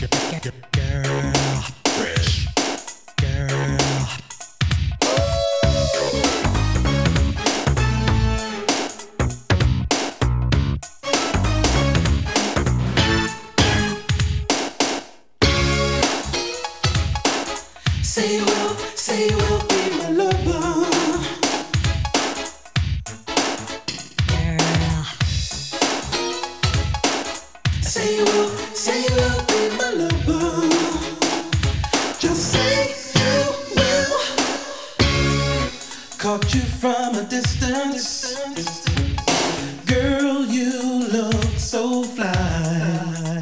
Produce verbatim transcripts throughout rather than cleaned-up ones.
Girl, fresh. Girl. Say you will, say you will be my lover. Girl. Say you will, say you will be my lover. Just say you will. Caught you from a distance. Girl, you look so fly.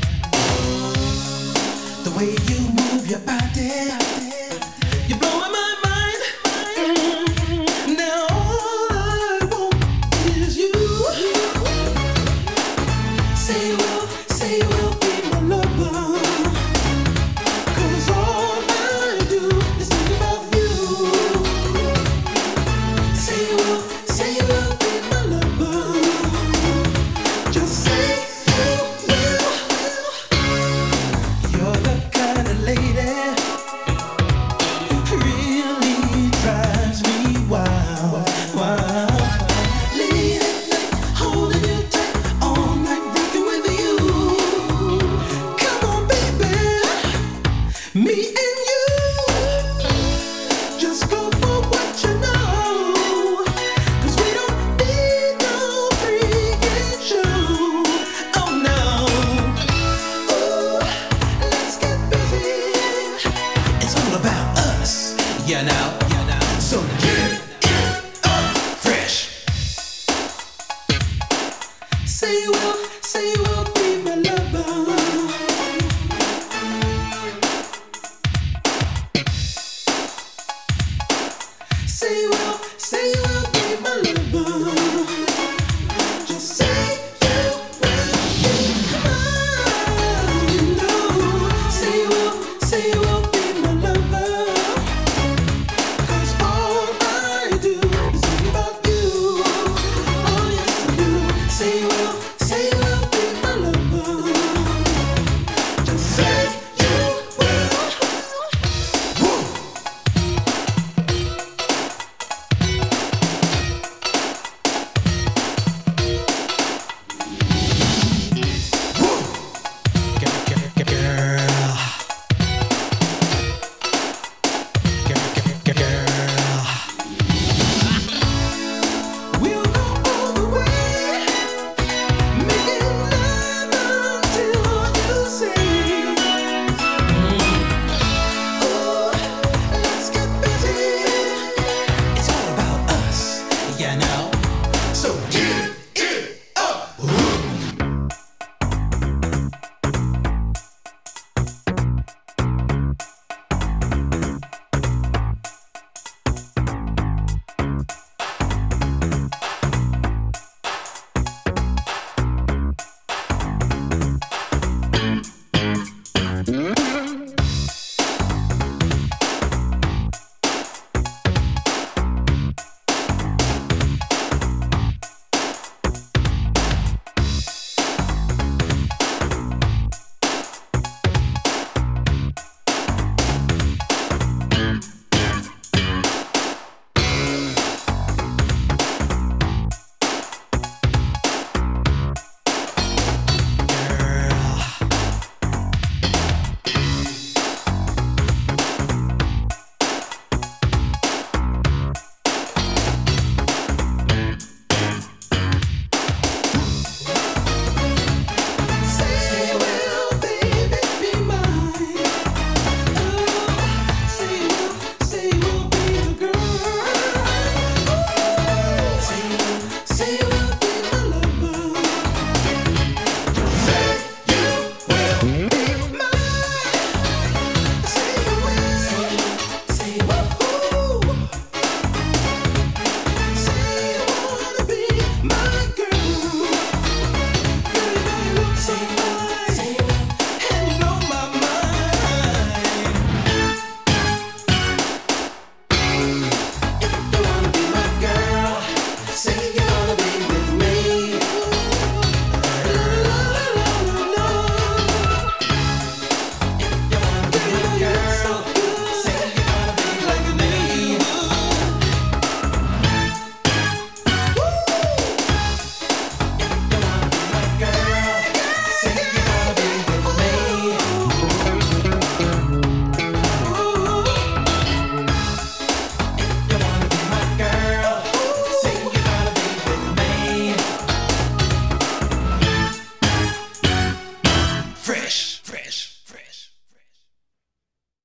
The way you move your body, you're blowing my mind. Mm-hmm. Now all I want is you. Say you will, say you will be my lover. 'Cause all I do is think about you. Say you will, say you will be my lover. Just say you will. You're the kind of lady really drives me wild, wild. Late at night, holding you tight, all night rocking with you. Come on, baby, me and you. Just go for what you know. 'Cause we don't need no freaking show. Oh no. Ooh, let's get busy. It's all about us, you know.